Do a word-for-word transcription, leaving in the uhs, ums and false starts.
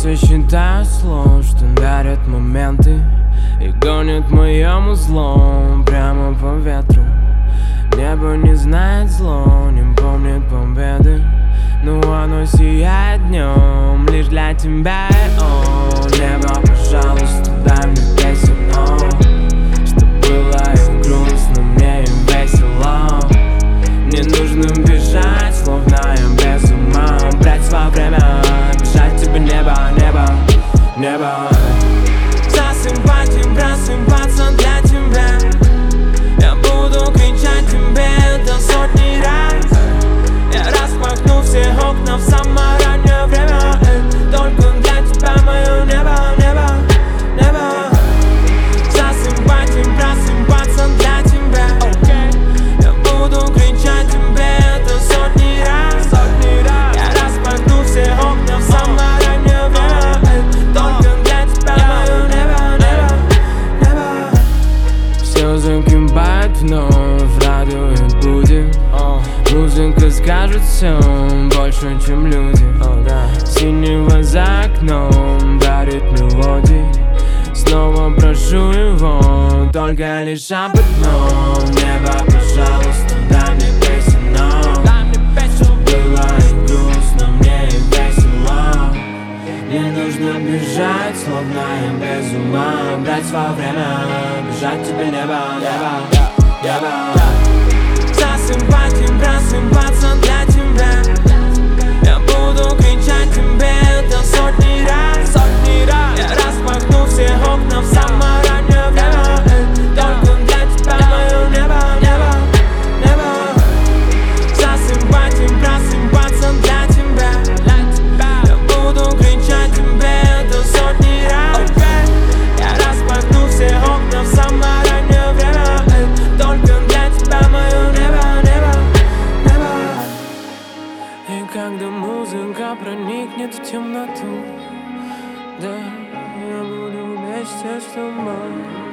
сосчитаю слов, что дарят моменты и гонят моему злом прямо по ветру. Небо не знает зло, не помнит победы, но оно сияет днем лишь для тебя. О, небо, пожалуйста, дай мне песню, что было им грустно, мне им весело. Не нужно бежать, словно я без ума, брать свое время, бежать тебе небо, небо, небо. Засыпать и просыпаться для тебя. Я буду кричать тебе до сотни раз. Я распахну все окна в самое раннее время, только для тебя мое небо, небо, небо. Засыпать и просыпаться для тебя. Я буду кричать тебе до сотни раз. Я распахну все окна в самое раннее время, только для тебя мое небо, небо, небо. Все закипает вновь, радует будет. Музыка скажет все больше, чем люди. Синего за окном дарит мелодии. Снова прошу его, только лишь об одном. Небо, пожалуйста, дай мне песню, что было и грустно, мне и весело. Не нужно бежать, словно я без ума, брать свое время, бежать тебе небо, небо, небо. Засыпать и просыпаться для тебя. Я буду кричать тебе до сотни раз, сотни раз. Я распахну все окна в самое раннее время, только для тебя мое небо, небо, небо. Засыпать и просыпаться для тебя. Я буду кричать тебе до сотни раз. Я распахну все окна в самое раннее время, только для тебя мое небо. И когда музыка проникнет в темноту, да, я буду вместе с тобой.